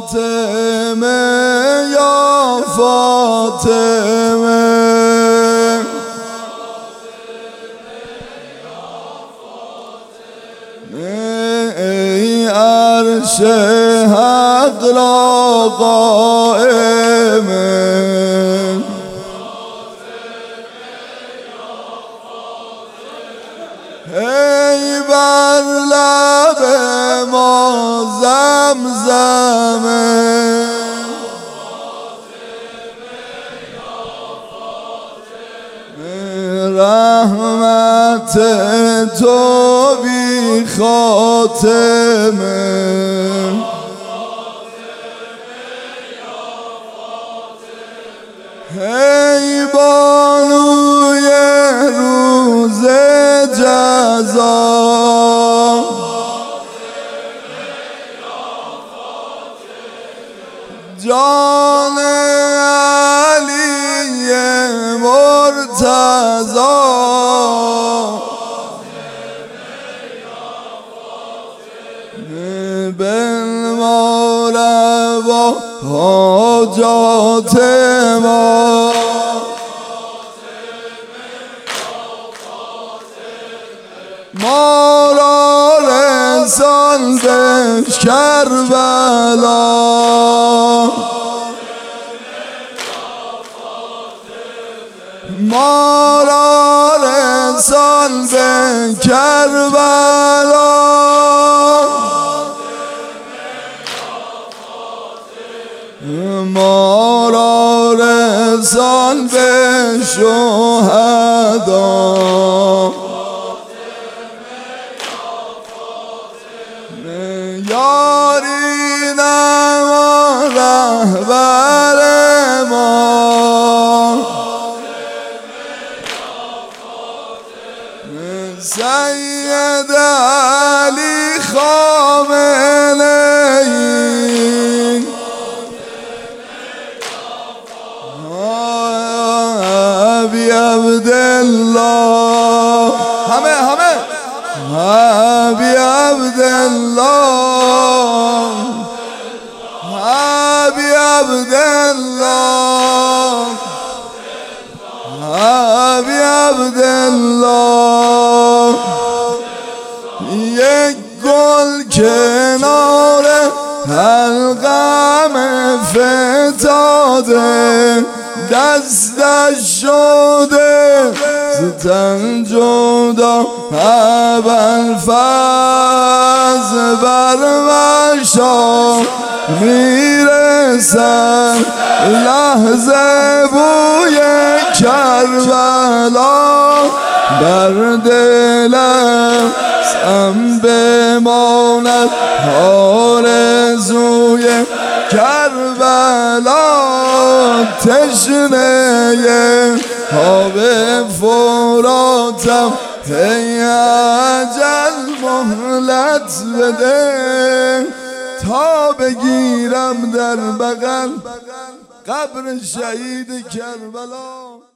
فاطمه یا فاطمه ای عرش حق را قائمه ای بر لب ما زمزمه رحمت تو بی خاتمه ای بانوی روز جزا جان علی مرتضی بنمال با حاجات ما ما را رسان به کربلا ما را رسان به کربلا ما را رسان به شهدا یاری نما رهبر ما سید علی خامنه‌ای ابی عبدالله همه ابی عبدالله ابی عبدالله ابی عبدالله یک گل کنار حلقم فتاده دستش شده ستن جدا ابوالفضل بر مشا میرسن لحظه بوی کربلا بر دلم سم بماند آرزوی کربلا تشنه آب فراتم ای اجل مهلت بده تا بگیرم در بغل قبر شهید کربلا.